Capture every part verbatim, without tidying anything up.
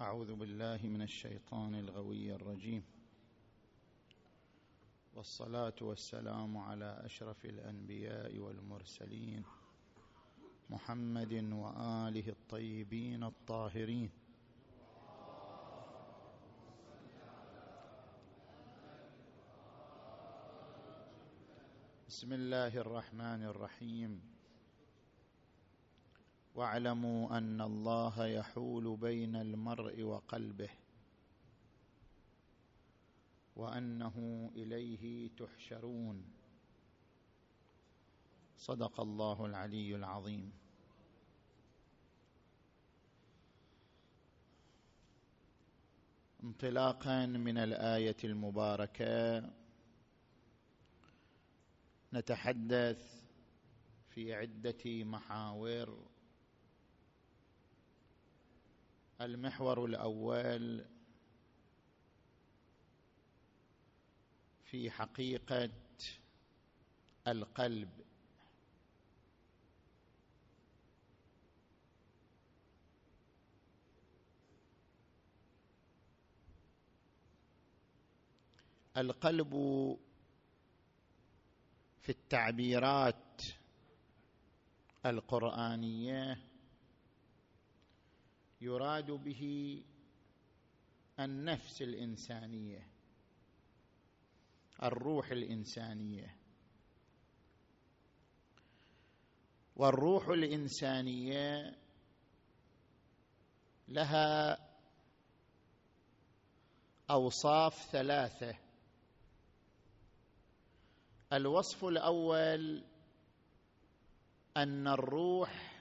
أعوذ بالله من الشيطان الغوي الرجيم، والصلاة والسلام على أشرف الأنبياء والمرسلين محمد وآله الطيبين الطاهرين. بسم الله الرحمن الرحيم. واعلموا أن الله يحول بين المرء وقلبه وأنه إليه تحشرون. صدق الله العلي العظيم. انطلاقا من الآية المباركة نتحدث في عدة محاور. المحور الأول في حقيقة القلب. القلب في التعبيرات القرآنية يراد به النفس الإنسانية، الروح الإنسانية. والروح الإنسانية لها أوصاف ثلاثة. الوصف الأول أن الروح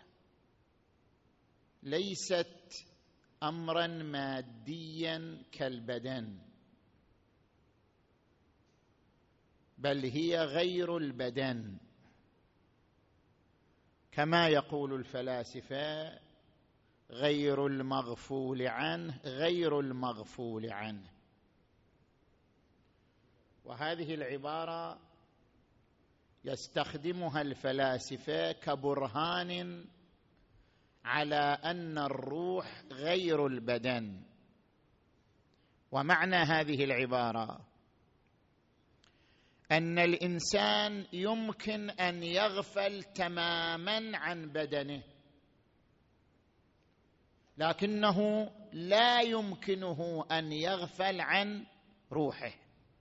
ليست أمرا ماديا كالبدن، بل هي غير البدن، كما يقول الفلاسفة غير المغفول عنه غير المغفول عنه. وهذه العبارة يستخدمها الفلاسفة كبرهان على أن الروح غير البدن. ومعنى هذه العبارة أن الإنسان يمكن أن يغفل تماما عن بدنه، لكنه لا يمكنه أن يغفل عن روحه.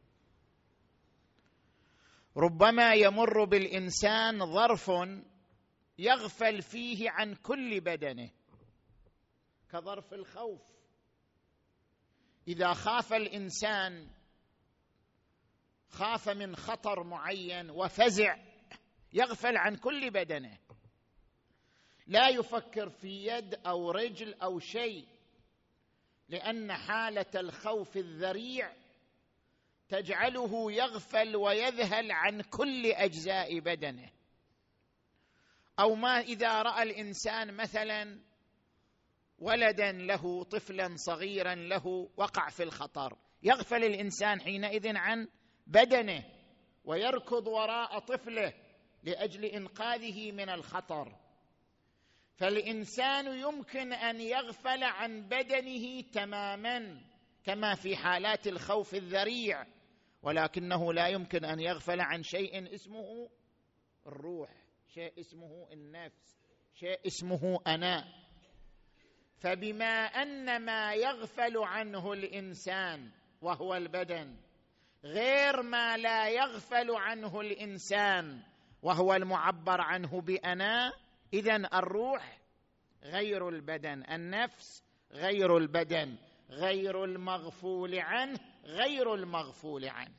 ربما يمر بالإنسان ظرف يغفل فيه عن كل بدنه، كظرف الخوف. إذا خاف الإنسان، خاف من خطر معين وفزع، يغفل عن كل بدنه، لا يفكر في يد أو رجل أو شيء، لأن حالة الخوف الذريع تجعله يغفل ويذهل عن كل أجزاء بدنه. أو ما إذا رأى الإنسان مثلا ولدا له، طفلا صغيرا له، وقع في الخطر، يغفل الإنسان حينئذ عن بدنه ويركض وراء طفله لأجل إنقاذه من الخطر. فالإنسان يمكن أن يغفل عن بدنه تماما كما في حالات الخوف الذريع، ولكنه لا يمكن أن يغفل عن شيء اسمه الروح، شيء اسمه النفس، شيء اسمه أنا. فبما أن ما يغفل عنه الإنسان وهو البدن غير ما لا يغفل عنه الإنسان وهو المعبر عنه بأنا، إذن الروح غير البدن، النفس غير البدن، غير المغفول عنه غير المغفول عنه.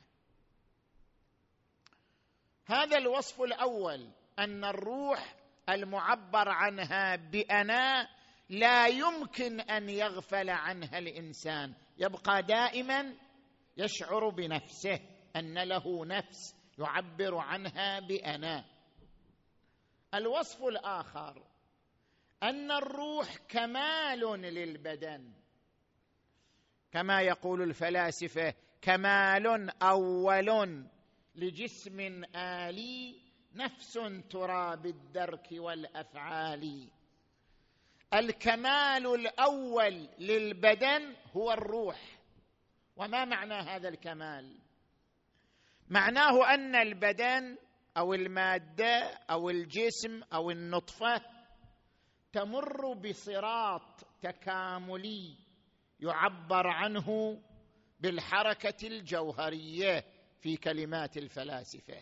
هذا الوصف الأول، أن الروح المعبر عنها بأنا لا يمكن أن يغفل عنها الإنسان، يبقى دائما يشعر بنفسه، أن له نفس يعبر عنها بأنا. الوصف الآخر أن الروح كمال للبدن، كما يقول الفلاسفة كمال أول لجسم آلي نفس ترى بالدرك والأفعال. الكمال الأول للبدن هو الروح. وما معنى هذا الكمال؟ معناه أن البدن أو المادة أو الجسم أو النطفة تمر بصراط تكاملي يعبر عنه بالحركة الجوهرية في كلمات الفلاسفة.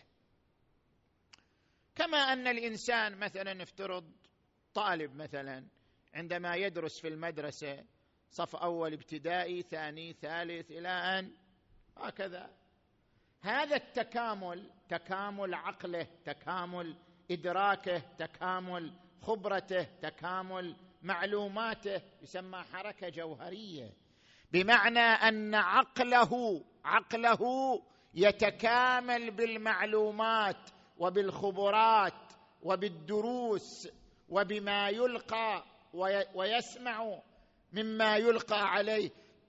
كما أن الإنسان مثلا نفترض طالب مثلا عندما يدرس في المدرسة صف أول ابتدائي ثاني ثالث إلى أن هكذا، هذا التكامل تكامل عقله، تكامل إدراكه، تكامل خبرته، تكامل معلوماته، يسمى حركة جوهرية، بمعنى أن عقله عقله يتكامل بالمعلومات وبالخبرات وبالدروس وبما يلقى ويسمع مما يلقى عليه.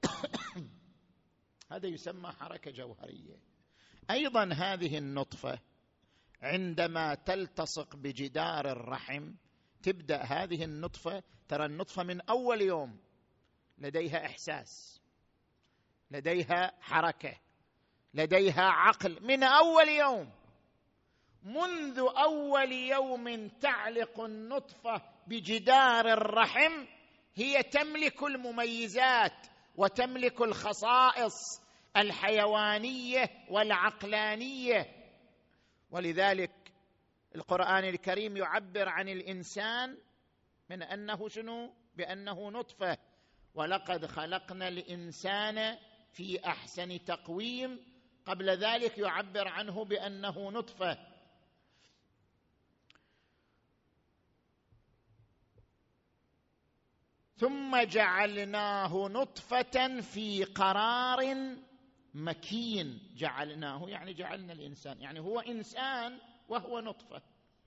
هذا يسمى حركة جوهرية. أيضا هذه النطفة عندما تلتصق بجدار الرحم تبدأ هذه النطفة، ترى النطفة من أول يوم لديها إحساس، لديها حركة، لديها عقل، من أول يوم. منذ أول يوم تعلق النطفة بجدار الرحم هي تملك المميزات وتملك الخصائص الحيوانية والعقلانية. ولذلك القرآن الكريم يعبر عن الإنسان من أنه شنو؟ بأنه نطفة، ولقد خلقنا الإنسان في أحسن تقويم. قبل ذلك يعبر عنه بأنه نطفة. ثم جعلناه نطفة في قرار مكين. جعلناه يعني جعلنا الإنسان، يعني هو إنسان وهو نطفة.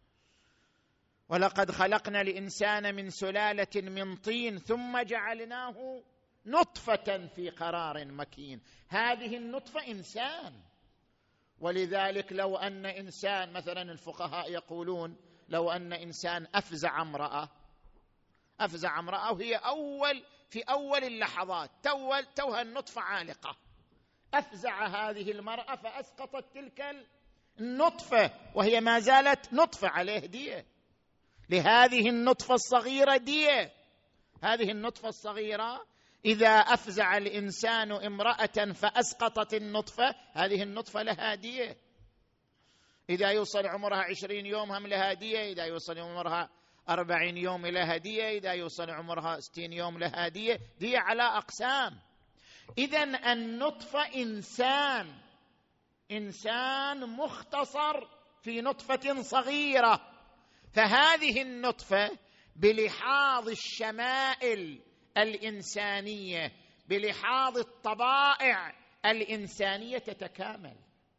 ولقد خلقنا الإنسان من سلالة من طين ثم جعلناه نطفة في قرار مكين. هذه النطفة إنسان. ولذلك لو أن إنسان مثلا الفقهاء يقولون لو أن إنسان أفزع امرأة أفزع امرأة وهي أول في أول اللحظات تول توها النطفة عالقة، أفزع هذه المرأة فأسقطت تلك النطفة وهي ما زالت نطفة، عليه دية لهذه النطفة الصغيرة دية. هذه النطفة الصغيرة إذا أفزع الإنسان امرأة فأسقطت النطفة، هذه النطفة لها دية. إذا يوصل عمرها عشرين يوم هم لها دية، إذا يوصل عمرها أربعين يوم لها دية، إذا يوصل عمرها ستين يوم لها دية، دية على أقسام. إذن النطفة إنسان، إنسان مختصر في نطفة صغيرة. فهذه النطفة بلحاظ الشمائل الإنسانية، بلحاظ الطبائع الإنسانية تتكامل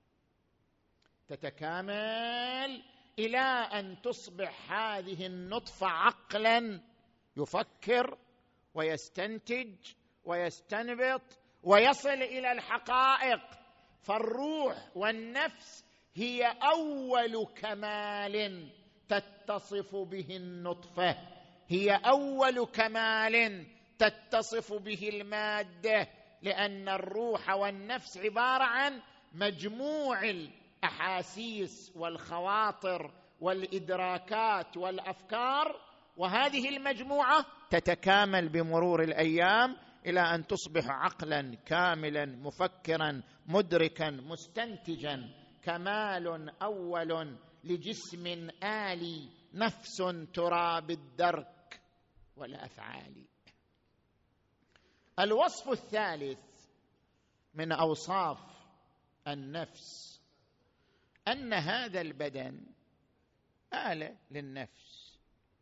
تتكامل إلى أن تصبح هذه النطفة عقلا يفكر ويستنتج ويستنبط ويصل إلى الحقائق. فالروح والنفس هي أول كمال تتصف به النطفة، هي أول كمال تتصف به المادة، لأن الروح والنفس عبارة عن مجموع الأحاسيس والخواطر والإدراكات والأفكار، وهذه المجموعة تتكامل بمرور الأيام إلى أن تصبح عقلا كاملا مفكرا مدركا مستنتجا. كمال أول لجسم آلي، نفس ترى بالدرك والأفعال. الوصف الثالث من أوصاف النفس أن هذا البدن آلة للنفس.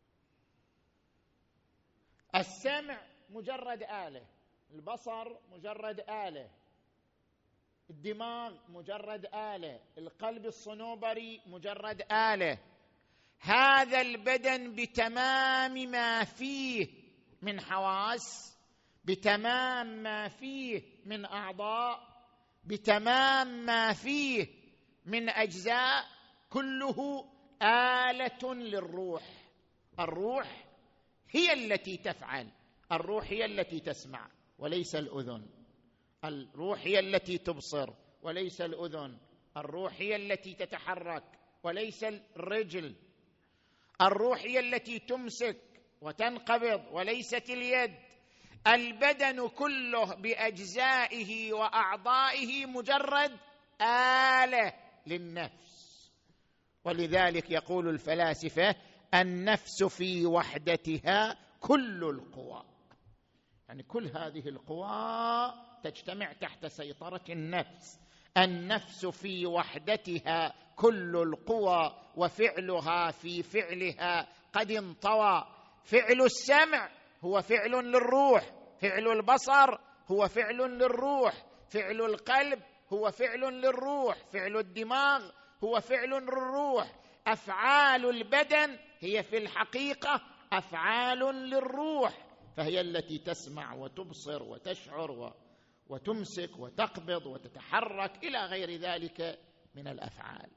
السمع مجرد آلة، البصر مجرد آلة، الدماغ مجرد آلة، القلب الصنوبري مجرد آلة. هذا البدن بتمام ما فيه من حواس، بتمام ما فيه من أعضاء، بتمام ما فيه من أجزاء، كله آلة للروح. الروح هي التي تفعل. الروح هي التي تسمع وليس الأذن، الروح هي التي تبصر وليس الأذن، الروح هي التي تتحرك وليس الرجل، الروح هي التي تمسك وتنقبض وليست اليد. البدن كله بأجزائه وأعضائه مجرد آلة للنفس. ولذلك يقول الفلاسفة: النفس في وحدتها كل القوى، يعني كل هذه القوى تجتمع تحت سيطرة النفس. النفس في وحدتها كل القوى وفعلها في فعلها قد انطوى. فعل السمع هو فعل للروح، فعل البصر هو فعل للروح، فعل القلب هو فعل للروح، فعل الدماغ هو فعل للروح. أفعال البدن هي في الحقيقة أفعال للروح، فهي التي تسمع وتبصر وتشعر وتمسك وتقبض وتتحرك إلى غير ذلك من الأفعال.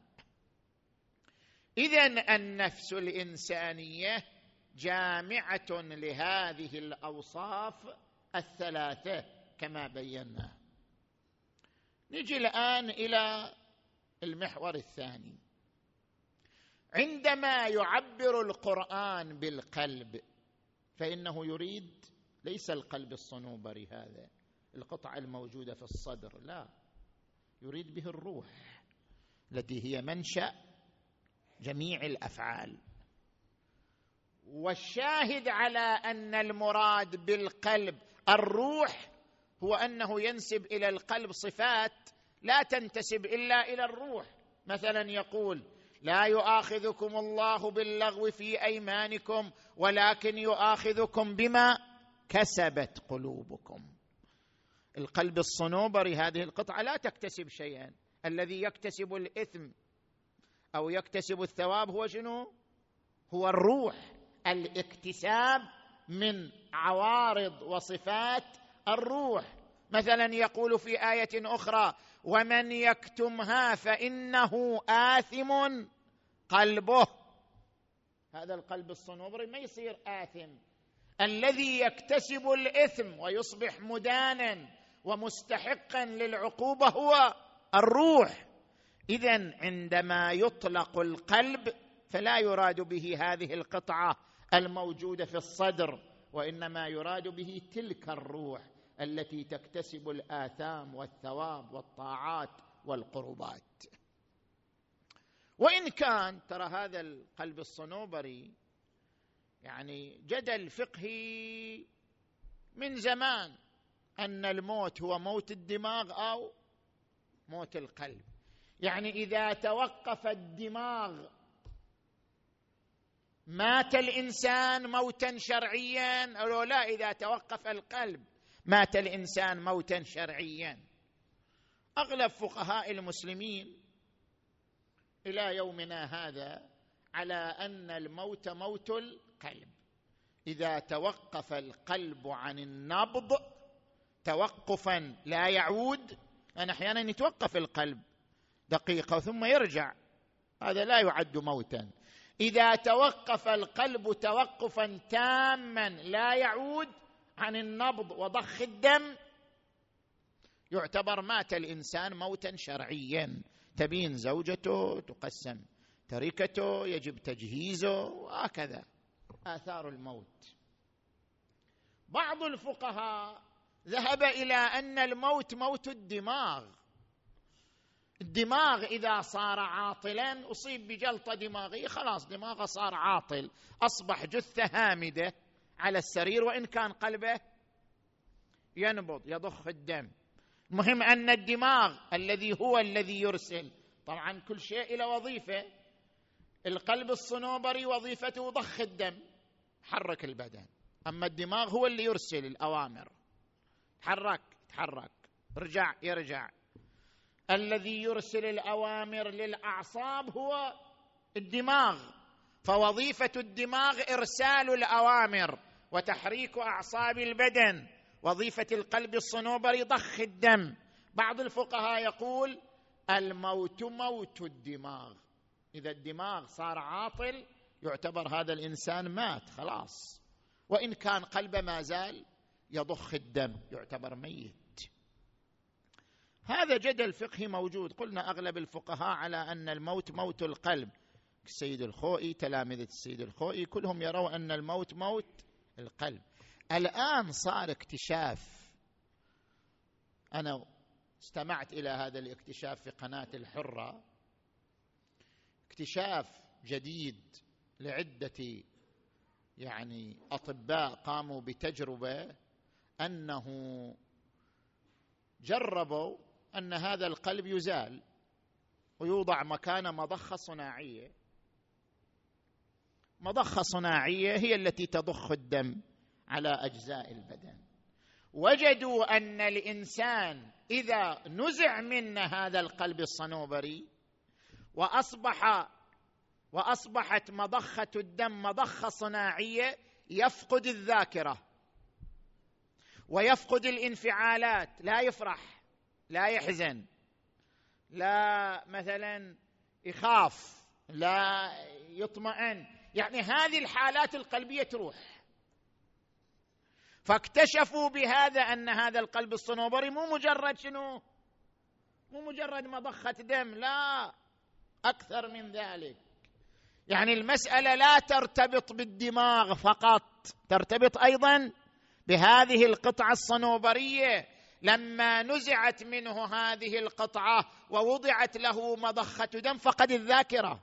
إذن النفس الإنسانية جامعة لهذه الأوصاف الثلاثة كما بينا. نجي الآن إلى المحور الثاني. عندما يعبر القرآن بالقلب فإنه يريد ليس القلب الصنوبري هذا القطعة الموجودة في الصدر، لا، يريد به الروح التي هي منشأ جميع الأفعال. والشاهد على أن المراد بالقلب الروح هو أنه ينسب إلى القلب صفات لا تنتسب إلا إلى الروح. مثلا يقول: لا يؤاخذكم الله باللغو في أيمانكم ولكن يؤاخذكم بما كسبت قلوبكم. القلب الصنوبري هذه القطعة لا تكتسب شيئا، الذي يكتسب الإثم أو يكتسب الثواب هو شنو؟ هو الروح. الاكتساب من عوارض وصفات الروح. مثلا يقول في آية أخرى: ومن يكتمها فإنه آثم قلبه. هذا القلب الصنوبري ما يصير آثم. الذي يكتسب الإثم ويصبح مدانا ومستحقا للعقوبة هو الروح. إذن عندما يطلق القلب فلا يراد به هذه القطعة الموجودة في الصدر، وإنما يراد به تلك الروح التي تكتسب الآثام والثواب والطاعات والقربات. وإن كان ترى هذا القلب الصنوبري يعني جدل فقهي من زمان أن الموت هو موت الدماغ أو موت القلب. يعني إذا توقف الدماغ مات الإنسان موتا شرعيا، أو لا، إذا توقف القلب مات الإنسان موتا شرعيا. أغلب فقهاء المسلمين إلى يومنا هذا على أن الموت موت القلب. إذا توقف القلب عن النبض توقفا لا يعود، أنا أحيانا يتوقف القلب دقيقة ثم يرجع، هذا لا يعد موتا. إذا توقف القلب توقفا تاما لا يعود عن النبض وضخ الدم يعتبر مات الإنسان موتا شرعيا. تبين زوجته، تقسم تركته، يجب تجهيزه، وهكذا آثار الموت. بعض الفقهاء ذهب إلى أن الموت موت الدماغ. الدماغ إذا صار عاطلا، أصيب بجلطة دماغية، خلاص دماغه صار عاطل، أصبح جثة هامدة على السرير، وإن كان قلبه ينبض يضخ الدم. المهم أن الدماغ الذي هو الذي يرسل، طبعا كل شيء إلى وظيفة. القلب الصنوبري وظيفته ضخ الدم، حرك البدن، أما الدماغ هو اللي يرسل الأوامر، تحرك تحرك، رجع يرجع. الذي يرسل الأوامر للأعصاب هو الدماغ، فوظيفة الدماغ إرسال الأوامر وتحريك أعصاب البدن. وظيفة القلب الصنوبري ضخ الدم. بعض الفقهاء يقول الموت موت الدماغ، إذا الدماغ صار عاطل يعتبر هذا الإنسان مات خلاص. وإن كان قلبه ما زال يضخ الدم يعتبر ميت. هذا جدل فقهي موجود. قلنا أغلب الفقهاء على أن الموت موت القلب. السيد الخوئي، تلامذة السيد الخوئي، كلهم يرون أن الموت موت القلب. الآن صار اكتشاف، أنا استمعت إلى هذا الاكتشاف في قناة الحرة، اكتشاف جديد لعدة يعني أطباء قاموا بتجربة، أنه جربوا أن هذا القلب يزال ويوضع مكان مضخة صناعية. مضخة صناعية هي التي تضخ الدم على أجزاء البدن. وجدوا أن الإنسان إذا نزع منه هذا القلب الصنوبري وأصبح وأصبحت مضخة الدم مضخة صناعية، يفقد الذاكرة ويفقد الانفعالات، لا يفرح، لا يحزن، لا مثلا يخاف، لا يطمئن، يعني هذه الحالات القلبية تروح. فاكتشفوا بهذا أن هذا القلب الصنوبري مو مجرد شنو؟ مو مجرد مضخة دم، لا، أكثر من ذلك. يعني المسألة لا ترتبط بالدماغ فقط، ترتبط أيضا بهذه القطعة الصنوبرية. لما نزعت منه هذه القطعة ووضعت له مضخة دم فقد الذاكرة،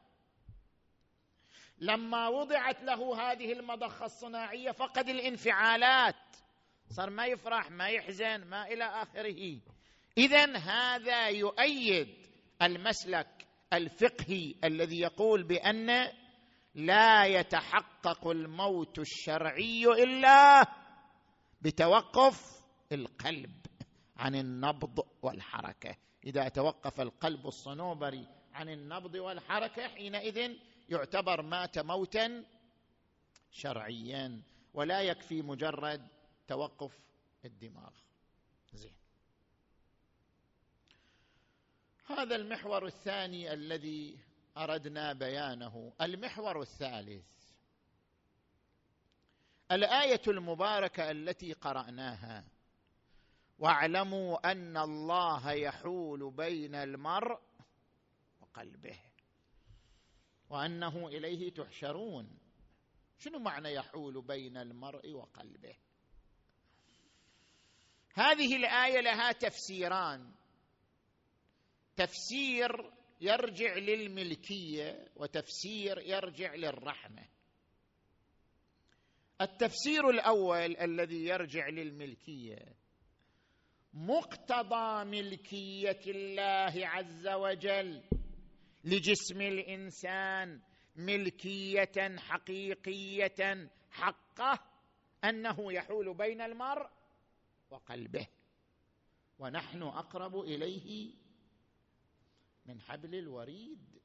لما وضعت له هذه المضخة الصناعية فقد الانفعالات، صار ما يفرح، ما يحزن، ما إلى آخره. إذن هذا يؤيد المسلك الفقهي الذي يقول بأن لا يتحقق الموت الشرعي إلا بتوقف القلب عن النبض والحركة. إذا توقف القلب الصنوبري عن النبض والحركة حينئذ يعتبر مات موتا شرعيا، ولا يكفي مجرد توقف الدماغ. زين، هذا المحور الثاني الذي أردنا بيانه. المحور الثالث، الآية المباركة التي قرأناها: واعلموا أن الله يحول بين المرء وقلبه وأنه إليه تحشرون. شنو معنى يحول بين المرء وقلبه؟ هذه الآية لها تفسيران: تفسير يرجع للملكية وتفسير يرجع للرحمة. التفسير الأول الذي يرجع للملكية: مقتضى ملكية الله عز وجل لجسم الإنسان ملكية حقيقية حقه أنه يحول بين المرء وقلبه، ونحن أقرب إليه من حبل الوريد.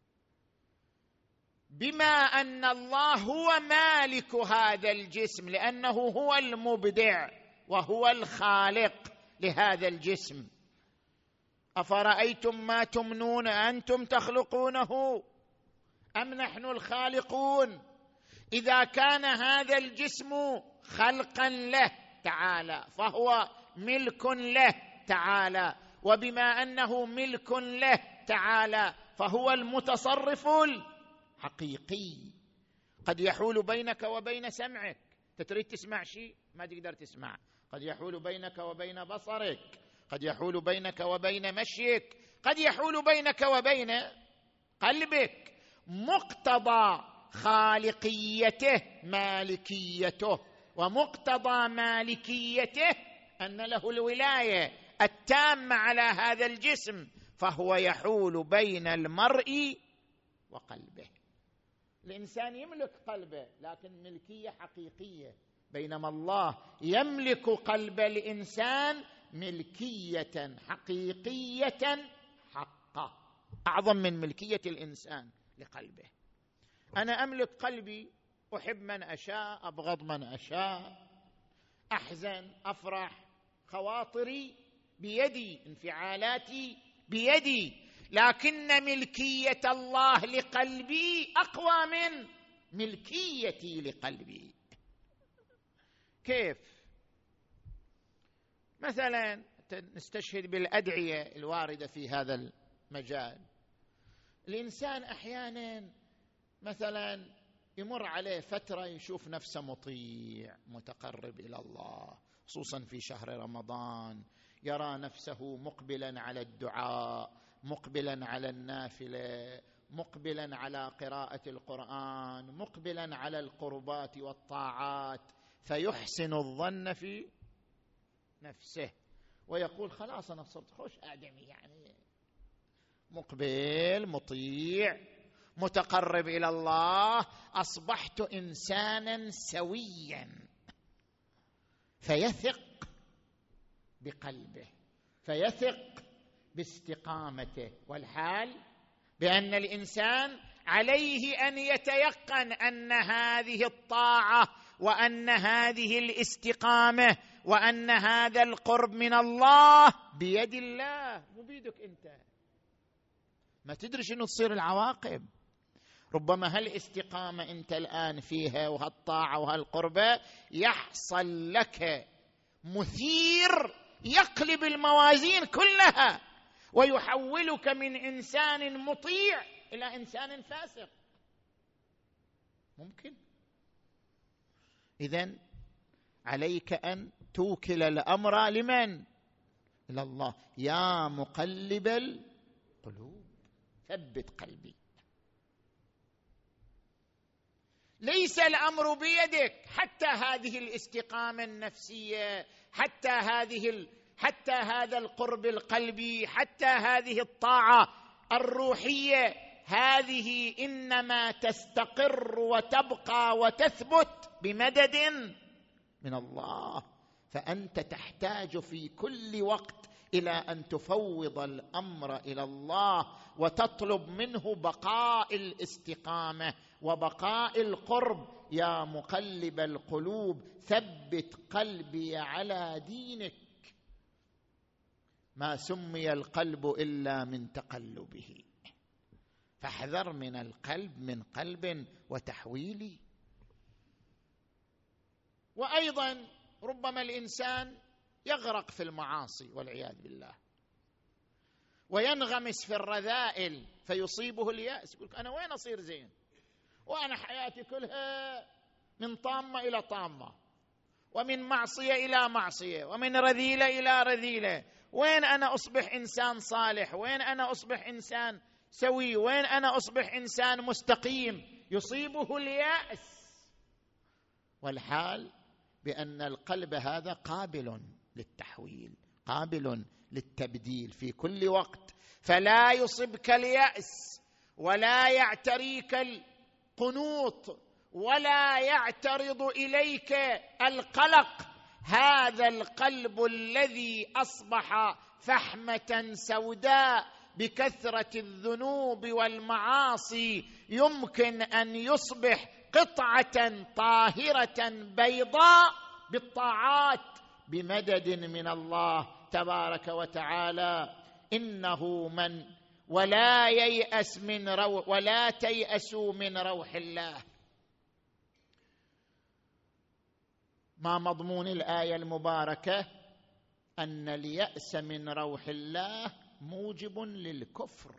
بما أن الله هو مالك هذا الجسم، لأنه هو المبدع وهو الخالق لهذا الجسم. أفرأيتم ما تمنون أنتم تخلقونه أم نحن الخالقون؟ إذا كان هذا الجسم خلقا له تعالى فهو ملك له تعالى، وبما أنه ملك له تعالى فهو المتصرف الحقيقي. قد يحول بينك وبين سمعك، تريد تسمع شيء ما تقدر تسمع، قد يحول بينك وبين بصرك، قد يحول بينك وبين مشيك، قد يحول بينك وبين قلبك. مقتضى خالقيته مالكيته، ومقتضى مالكيته أن له الولاية التامة على هذا الجسم، فهو يحول بين المرء وقلبه. الإنسان يملك قلبه لكن ملكية حقيقية، بينما الله يملك قلب الإنسان ملكية حقيقية حقة، أعظم من ملكية الإنسان لقلبه. أنا أملك قلبي، أحب من أشاء، أبغض من أشاء، أحزن، أفرح، خواطري بيدي، انفعالاتي بيدي، لكن ملكية الله لقلبي أقوى من ملكيتي لقلبي. كيف؟ مثلا نستشهد بالأدعية الواردة في هذا المجال. الإنسان أحيانا مثلا يمر عليه فترة يشوف نفسه مطيع متقرب إلى الله، خصوصا في شهر رمضان، يرى نفسه مقبلا على الدعاء، مقبلا على النافلة، مقبلا على قراءة القرآن، مقبلا على القربات والطاعات، فيحسن الظن في نفسه ويقول خلاص أنا صرت خوش آدمي، يعني مقبل مطيع متقرب إلى الله، أصبحت إنسانا سويا، فيثق بقلبه، فيثق باستقامته، والحال بأن الإنسان عليه أن يتيقن أن هذه الطاعة وأن هذه الاستقامة وأن هذا القرب من الله بيد الله، مو بيدك أنت، ما تدري شنو تصير العواقب. ربما هالاستقامة أنت الآن فيها وهالطاعة وهالقربة يحصل لك مثير يقلب الموازين كلها ويحولك من إنسان مطيع إلى إنسان فاسق، ممكن. إذن عليك أن توكل الأمر لمن؟ إلى الله. يا مقلب القلوب ثبت قلبي. ليس الأمر بيدك، حتى هذه الاستقامة النفسية، حتى هذه ال... حتى هذا القرب القلبي، حتى هذه الطاعة الروحية، هذه إنما تستقر وتبقى وتثبت بمدد من الله. فأنت تحتاج في كل وقت إلى أن تفوض الأمر إلى الله وتطلب منه بقاء الاستقامة وبقاء القرب. يا مقلب القلوب ثبت قلبي على دينك. ما سمي القلب إلا من تقلبه، فاحذر من القلب من قلب وتحويل. وأيضا ربما الإنسان يغرق في المعاصي والعياذ بالله وينغمس في الرذائل فيصيبه اليأس، يقول أنا وين أصير زين وأنا حياتي كلها من طامة إلى طامة، ومن معصية إلى معصية، ومن رذيلة إلى رذيلة، وين أنا أصبح إنسان صالح؟ وين أنا أصبح إنسان سوي؟ وين أنا أصبح إنسان مستقيم؟ يصيبه اليأس، والحال بأن القلب هذا قابل للتحويل، قابل للتبديل في كل وقت. فلا يصبك اليأس ولا يعتريك القنوط ولا يعترض إليك القلق. هذا القلب الذي أصبح فحمة سوداء بكثرة الذنوب والمعاصي يمكن أن يصبح قطعة طاهرة بيضاء بالطاعات بمدد من الله تبارك وتعالى. إنه من ولا ييأس من روح ولا تيأسوا من روح الله. ما مضمون الآية المباركة؟ أن اليأس من روح الله موجب للكفر.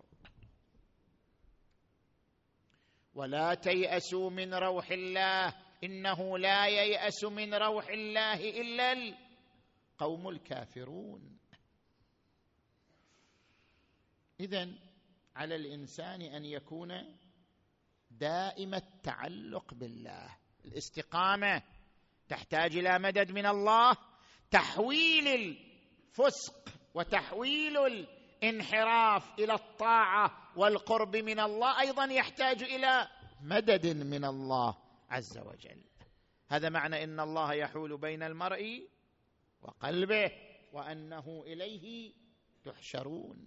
ولا تيأسوا من روح الله إنه لا ييأس من روح الله إلا القوم الكافرون. إذن على الإنسان أن يكون دائم التعلق بالله. الاستقامة تحتاج إلى مدد من الله. تحويل الفسق وتحويل الانحراف إلى الطاعة والقرب من الله أيضا يحتاج إلى مدد من الله عز وجل. هذا معنى إن الله يحول بين المرء وقلبه وأنه إليه تحشرون.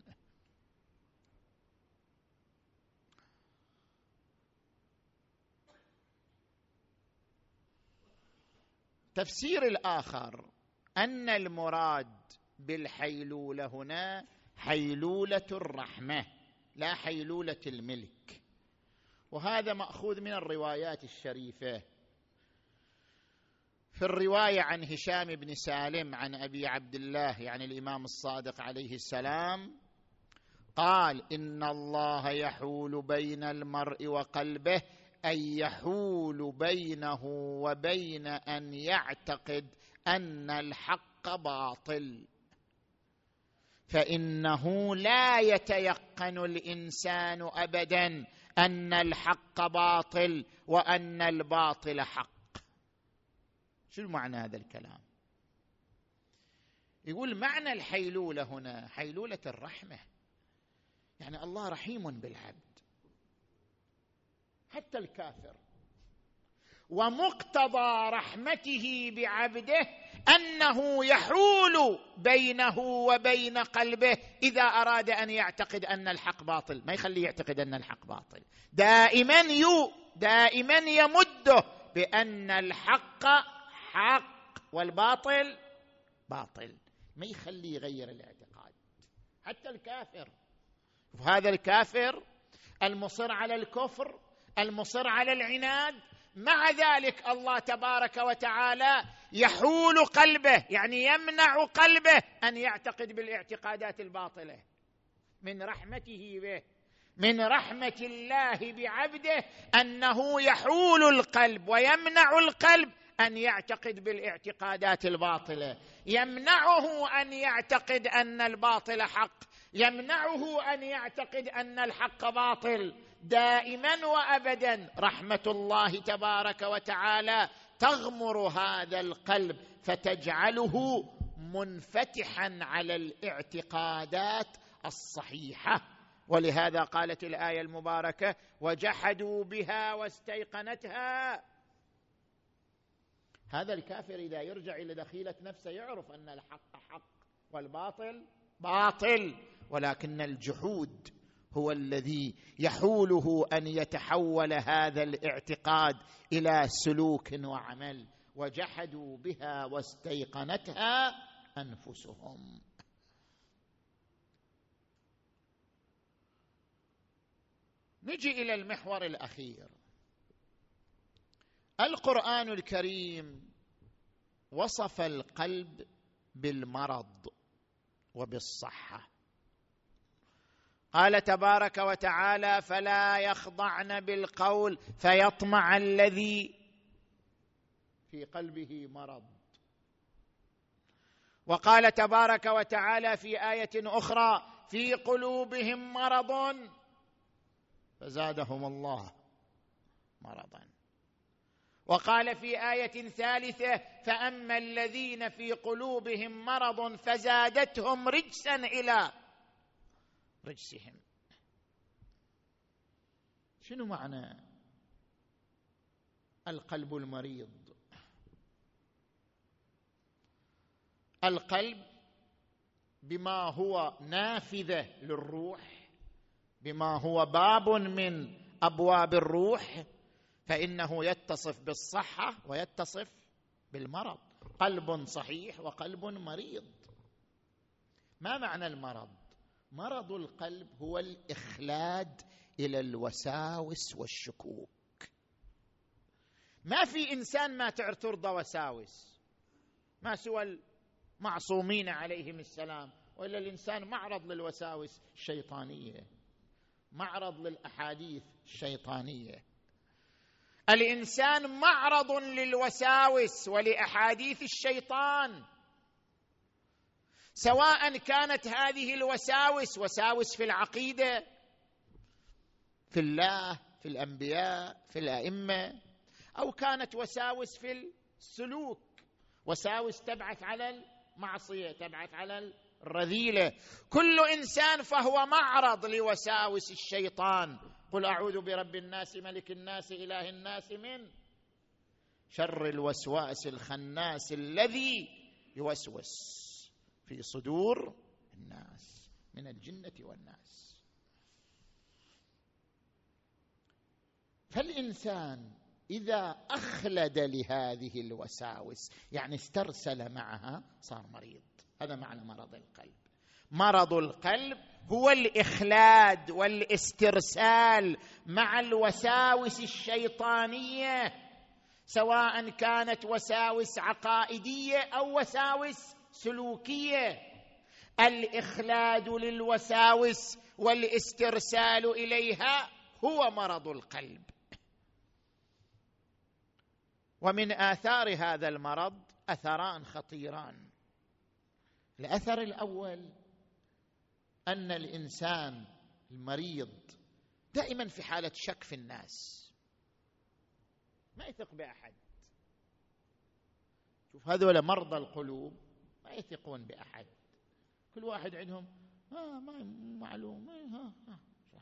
تفسير الآخر أن المراد بالحيلولة هنا حيلولة الرحمة لا حيلولة الملك، وهذا مأخوذ من الروايات الشريفة. في الرواية عن هشام بن سالم عن أبي عبد الله يعني الإمام الصادق عليه السلام قال: إن الله يحول بين المرء وقلبه، أي يحول بينه وبين أن يعتقد أن الحق باطل، فإنه لا يتيقن الإنسان أبدا أن الحق باطل وأن الباطل حق. شو معنى هذا الكلام؟ يقول معنى الحيلولة هنا حيلولة الرحمة، يعني الله رحيم بالعبد حتى الكافر، ومقتضى رحمته بعبده أنه يحول بينه وبين قلبه إذا أراد أن يعتقد أن الحق باطل، ما يخليه يعتقد أن الحق باطل، دائما يو دائما يمده بأن الحق حق والباطل باطل، ما يخليه يغير الاعتقاد حتى الكافر. وهذا الكافر المصر على الكفر المصر على العناد، مع ذلك الله تبارك وتعالى يحول قلبه، يعني يمنع قلبه أن يعتقد بالاعتقادات الباطلة من رحمته به، من رحمة الله بعبده أنه يحول القلب ويمنع القلب أن يعتقد بالاعتقادات الباطلة، يمنعه أن يعتقد أن الباطل حق، يمنعه أن يعتقد أن الحق باطل، دائما وأبدا رحمة الله تبارك وتعالى تغمر هذا القلب فتجعله منفتحا على الاعتقادات الصحيحة. ولهذا قالت الآية المباركة: وجحدوا بها واستيقنتها. هذا الكافر إذا يرجع إلى دخيلة نفسه يعرف أن الحق حق والباطل باطل، ولكن الجحود هو الذي يحوله أن يتحول هذا الاعتقاد إلى سلوك وعمل. وجحدوا بها واستيقنتها أنفسهم. نجي إلى المحور الأخير. القرآن الكريم وصف القلب بالمرض وبالصحة، قال تبارك وتعالى: فلا يخضعن بالقول فيطمع الذي في قلبه مرض. وقال تبارك وتعالى في آية أخرى: في قلوبهم مرض فزادهم الله مرضا. وقال في آية ثالثة: فأما الذين في قلوبهم مرض فزادتهم رجسا إلى رجسهم. شنو معنى القلب المريض؟ القلب بما هو نافذة للروح، بما هو باب من أبواب الروح، فإنه يتصف بالصحة ويتصف بالمرض. قلب صحيح وقلب مريض. ما معنى المرض؟ مرض القلب هو الإخلاد إلى الوساوس والشكوك. ما في إنسان ما ترضى وساوس، ما سوى المعصومين عليهم السلام، وإلا الإنسان معرض للوساوس الشيطانية، معرض للأحاديث الشيطانية. الإنسان معرض للوساوس ولأحاديث الشيطان، سواء كانت هذه الوساوس وساوس في العقيدة، في الله، في الأنبياء، في الأئمة، أو كانت وساوس في السلوك، وساوس تبعث على المعصية، تبعث على الرذيلة. كل إنسان فهو معرض لوساوس الشيطان. قل أعوذ برب الناس ملك الناس إله الناس من شر الوسواس الخناس الذي يوسوس في صدور الناس من الجنة والناس. فالإنسان إذا أخلد لهذه الوساوس، يعني استرسل معها، صار مريض. هذا معنى مرض القلب. مرض القلب هو الإخلاد والاسترسال مع الوساوس الشيطانية، سواء كانت وساوس عقائدية أو وساوس سلوكية. الإخلاد للوساوس والاسترسال إليها هو مرض القلب. ومن آثار هذا المرض أثران خطيران. الأثر الأول أن الإنسان المريض دائما في حالة شك في الناس، ما يثق بأحد. شوف هذول مرضى القلوب ما يثقون بأحد، كل واحد عندهم آه ما معلوم آه آه.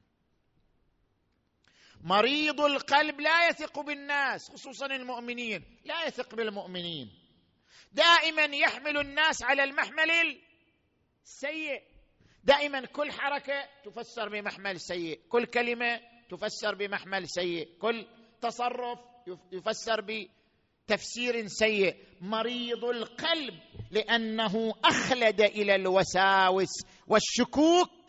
مريض القلب لا يثق بالناس، خصوصا المؤمنين، لا يثق بالمؤمنين، دائما يحمل الناس على المحمل السيء، دائما كل حركة تفسر بمحمل سيء، كل كلمة تفسر بمحمل سيء، كل تصرف يفسر بتفسير سيء. مريض القلب لأنه أخلد إلى الوساوس والشكوك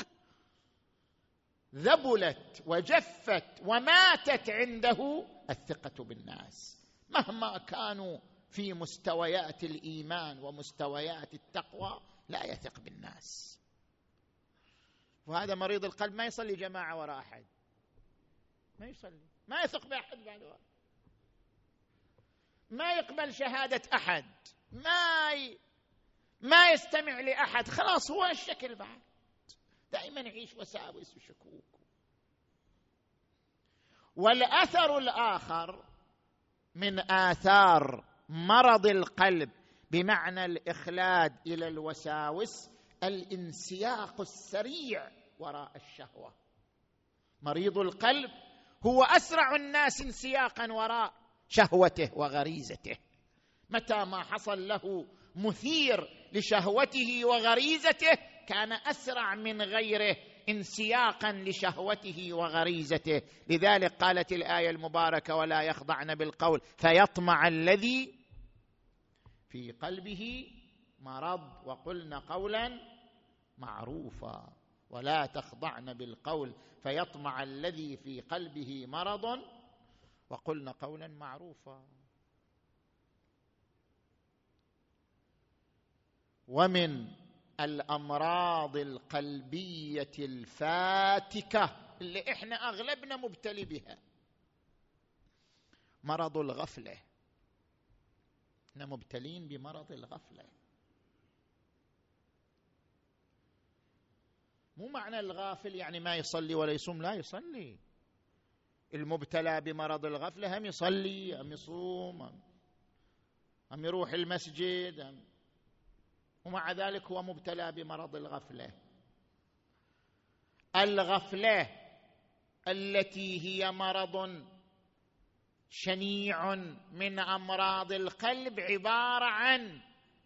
ذبلت وجفت وماتت عنده الثقة بالناس، مهما كانوا في مستويات الإيمان ومستويات التقوى لا يثق بالناس. وهذا مريض القلب ما يصلي جماعة وراء أحد، ما يصلي، ما يثق بأحد بعد واحد، ما يقبل شهادة أحد، ما ي... ما يستمع لأحد، خلاص هو الشكل بعد، دائما يعيش وساوس وشكوك. والأثر الآخر من آثار مرض القلب بمعنى الإخلاد إلى الوساوس الانسياق السريع وراء الشهوة. مريض القلب هو أسرع الناس انسياقا وراء شهوته وغريزته، متى ما حصل له مثير لشهوته وغريزته كان أسرع من غيره انسياقا لشهوته وغريزته. لذلك قالت الآية المباركة: ولا يخضعن بالقول فيطمع الذي في قلبه مرض وقلن قولا معروفا. ولا تخضعن بالقول فيطمع الذي في قلبه مرض وقلن قولا معروفا. ومن الأمراض القلبية الفاتكة اللي احنا أغلبنا مبتلي بها مرض الغفلة. احنا مبتلين بمرض الغفلة. مو معنى الغافل يعني ما يصلي ولا يصوم، لا، يصلي. المبتلى بمرض الغفلة هم يصلي، هم يصوم، هم يروح المسجد، هم ومع ذلك هو مبتلى بمرض الغفلة. الغفلة التي هي مرض شنيع من أمراض القلب عبارة عن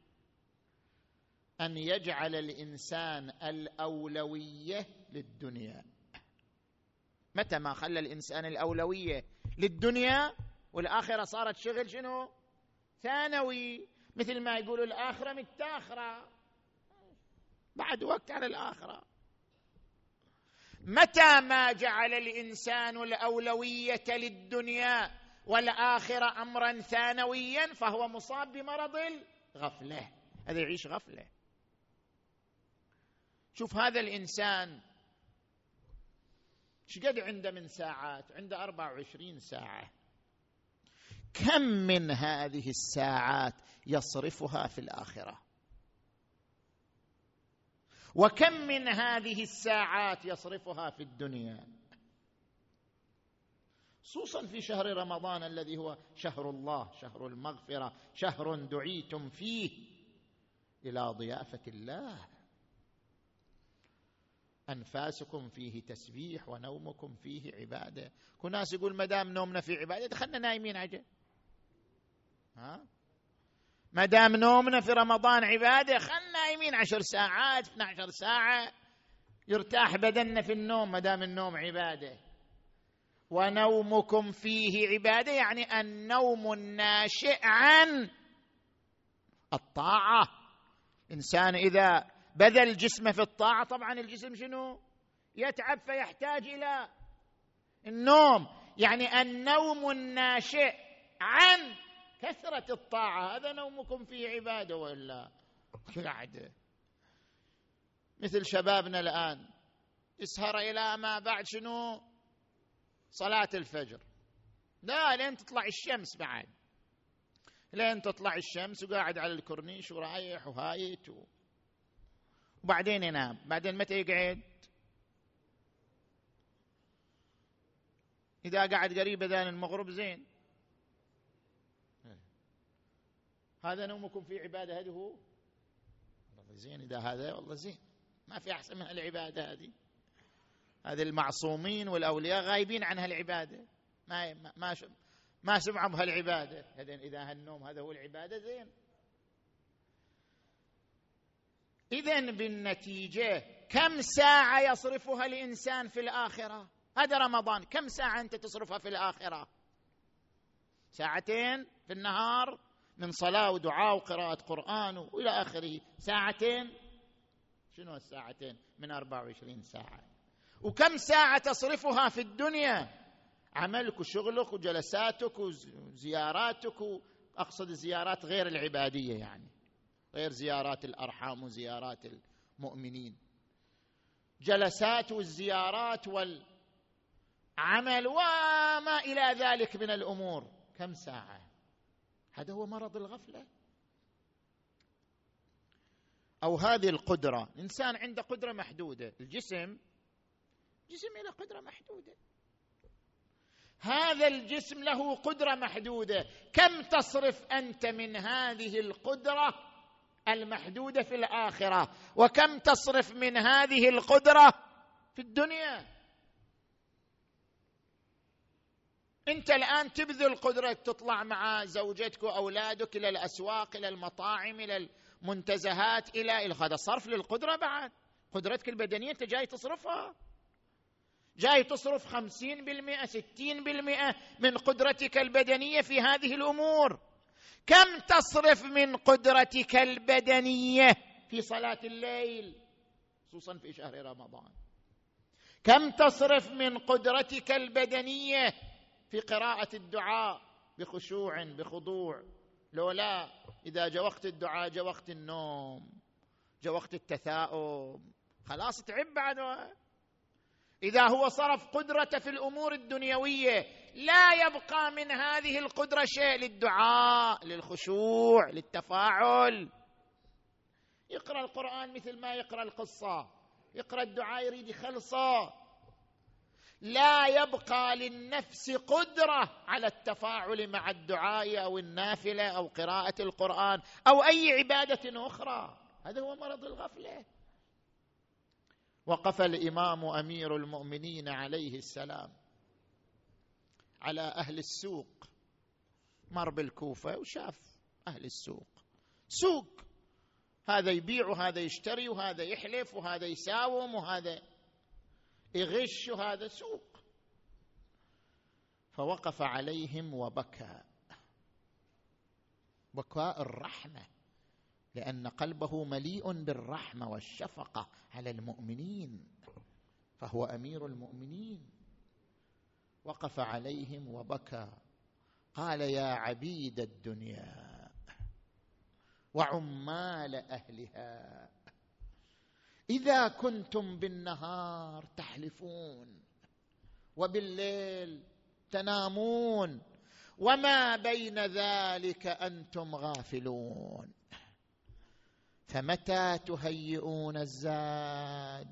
أن يجعل الإنسان الأولوية للدنيا. متى ما خلى الإنسان الأولوية للدنيا والآخرة صارت شغل شنو؟ ثانوي، مثل ما يقولوا الآخرة متاخرة، بعد وقت على الآخرة. متى ما جعل الإنسان الأولوية للدنيا والآخرة أمرا ثانويا فهو مصاب بمرض الغفلة، هذا يعيش غفلة. شوف هذا الإنسان شقد عنده من ساعات؟ عنده أربعة وعشرين ساعة. كم من هذه الساعات يصرفها في الآخرة؟ وكم من هذه الساعات يصرفها في الدنيا؟ خصوصا في شهر رمضان الذي هو شهر الله، شهر المغفرة، شهر دعيتم فيه إلى ضيافة الله. أنفاسكم فيه تسبيح ونومكم فيه عبادة. كل ناس يقول ما دام نومنا في عبادة دخلنا نايمين عجل. ها؟ ما دام نومنا في رمضان عبادة خلنا نايمين عشر ساعات اثنتي عشرة ساعة يرتاح بدننا في النوم ما دام النوم عبادة. ونومكم فيه عبادة يعني النوم الناشئ عن الطاعة. إنسان إذا بذل جسمه في الطاعة طبعا الجسم شنو؟ يتعب فيحتاج إلى النوم. يعني النوم الناشئ عن كثرة الطاعة، هذا نومكم فيه عبادة ولا قاعدة؟ مثل شبابنا الآن يسهر إلى ما بعد شنو؟ صلاة الفجر، لا لين تطلع الشمس، بعد لين تطلع الشمس وقاعد على الكورنيش ورايح وهايت و... وبعدين ينام. بعدين متى يقعد؟ إذا قعد قريب أذان المغرب زين، هذا نومكم في عبادة، هذه هو والله زين. إذا هذا والله زين، ما في أحسن من العبادة هذه. هذه المعصومين والأولياء غايبين عن هالعبادة، ما ما ما سمعوا بهالعبادة. إذا هالنوم هذا هو العبادة زين. إذن بالنتيجة كم ساعة يصرفها الإنسان في الآخرة؟ هذا رمضان، كم ساعة أنت تصرفها في الآخرة؟ ساعتين في النهار من صلاة ودعاء وقراءة قرآن وإلى آخره، ساعتين. شنو الساعتين من أربعة وعشرين ساعة؟ وكم ساعة تصرفها في الدنيا؟ عملك وشغلك وجلساتك وزياراتك، أقصد الزيارات غير العبادية، يعني غير زيارات الأرحام وزيارات المؤمنين، جلسات والزيارات والعمل وما إلى ذلك من الأمور. كم ساعة؟ هذا هو مرض الغفلة. أو هذه القدرة، إنسان عنده قدرة محدودة، الجسم جسم له قدرة محدودة، هذا الجسم له قدرة محدودة، كم تصرف أنت من هذه القدرة المحدودة في الآخرة، وكم تصرف من هذه القدرة في الدنيا؟ أنت الآن تبذل قدرتك، تطلع مع زوجتك وأولادك إلى الأسواق، إلى المطاعم، إلى المنتزهات، إلى هذا صرف للقدرة. بعد قدرتك البدنية أنت جاي تصرفها، جاي تصرف خمسين بالمئة ستين بالمئة من قدرتك البدنية في هذه الأمور. كم تصرف من قدرتك البدنية في صلاة الليل، خصوصا في شهر رمضان؟ كم تصرف من قدرتك البدنية في قراءة الدعاء بخشوع بخضوع؟ لولا إذا جاء وقت الدعاء جاء وقت النوم، جاء وقت التثاؤب، خلاص تعب بعد. إذا هو صرف قدرته في الأمور الدنيوية، لا يبقى من هذه القدرة شيء للدعاء، للخشوع، للتفاعل. يقرأ القرآن مثل ما يقرأ القصة، يقرأ الدعاء يريد يخلصه، لا يبقى للنفس قدرة على التفاعل مع الدعاء أو النافلة أو قراءة القرآن أو أي عبادة أخرى. هذا هو مرض الغفلة. وقف الإمام أمير المؤمنين عليه السلام على أهل السوق، مر بالكوفة وشاف أهل السوق، سوق، هذا يبيع وهذا يشتري وهذا يحلف وهذا يساوم وهذا يغش وهذا سوق. فوقف عليهم وبكى بكاء الرحمة، لأن قلبه مليء بالرحمة والشفقة على المؤمنين، فهو أمير المؤمنين. وقف عليهم وبكى، قال: يا عبيد الدنيا وعمال أهلها، إذا كنتم بالنهار تحلفون وبالليل تنامون وما بين ذلك أنتم غافلون، فمتى تهيئون الزاد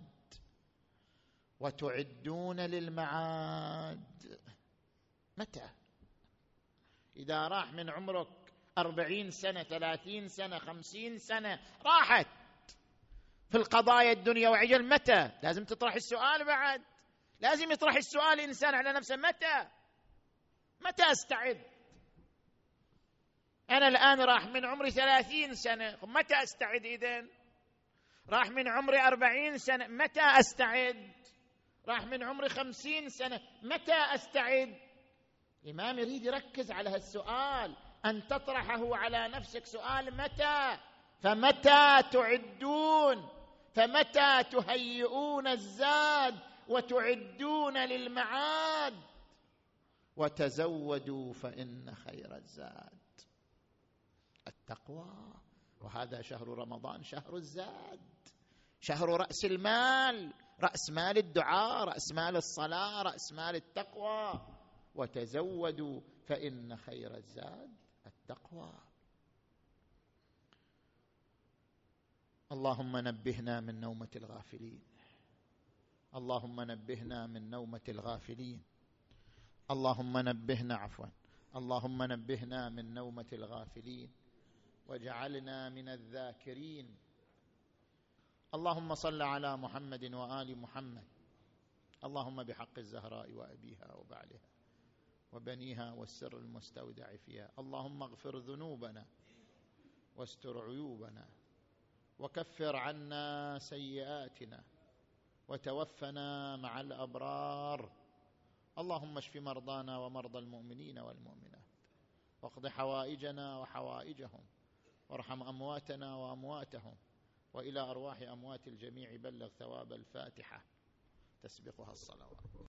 وتعدون للمعاد؟ متى؟ إذا راح من عمرك أربعين سنة ثلاثين سنة خمسين سنة راحت في القضايا الدنيا وعجل، متى؟ لازم تطرح السؤال. بعد لازم يطرح السؤال الإنسان على نفسه، متى؟ متى أستعد؟ أنا الآن راح من عمري ثلاثين سنة، متى أستعد إذن؟ راح من عمري أربعين سنة، متى أستعد؟ راح من عمري خمسين سنة، متى أستعد؟ الإمام يريد يركز على هالسؤال، أن تطرحه على نفسك سؤال متى، فمتى تعدون، فمتى تهيئون الزاد وتعدون للمعاد؟ وتزودوا فإن خير الزاد التقوى. وهذا شهر رمضان شهر الزاد، شهر رأس المال، رأس مال الدعاء، رأس مال الصلاة، رأس مال التقوى. وتزودوا فإن خير الزاد التقوى. اللهم نبهنا من نومة الغافلين، اللهم نبهنا من نومة الغافلين، اللهم نبهنا عفوا اللهم نبهنا من نومة الغافلين وجعلنا من الذاكرين. اللهم صل على محمد وآل محمد. اللهم بحق الزهراء وأبيها وبعلها وبنيها والسر المستودع فيها، اللهم اغفر ذنوبنا واستر عيوبنا وكفر عنا سيئاتنا وتوفنا مع الأبرار. اللهم اشف مرضانا ومرضى المؤمنين والمؤمنات واقض حوائجنا وحوائجهم وارحم أمواتنا وأمواتهم، وإلى أرواح أموات الجميع بلغ ثواب الفاتحة تسبقها الصلوات.